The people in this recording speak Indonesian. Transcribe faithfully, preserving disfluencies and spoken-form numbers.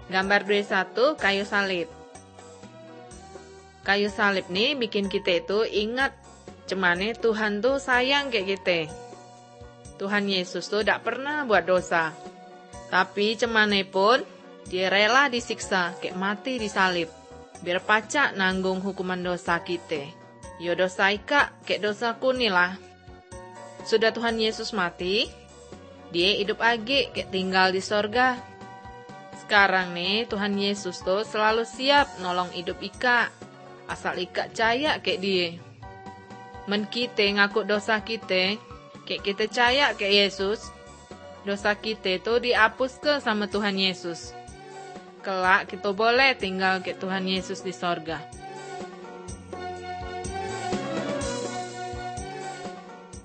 Gambar dua puluh satu, kayu salib. Kayu salib nih bikin kita itu ingat cemane Tuhan tuh sayang kayak kita. Tuhan Yesus tuh tidak pernah buat dosa. Tapi cemane pun dia rela disiksa kayak mati di salib. Biar pacak nanggung hukuman dosa kita. Yo dosa ika kayak dosaku nih lah. Sudah Tuhan Yesus mati, dia hidup lagi kayak tinggal di sorga. Sekarang nih Tuhan Yesus tuh selalu siap nolong hidup ika. Asal ika percaya kayak dia. Men kita ngaku dosa kita, kayak kita percaya kayak Yesus, dosa kita tuh dihapus ke sama Tuhan Yesus. Kelak kita boleh tinggal kayak Tuhan Yesus di sorga.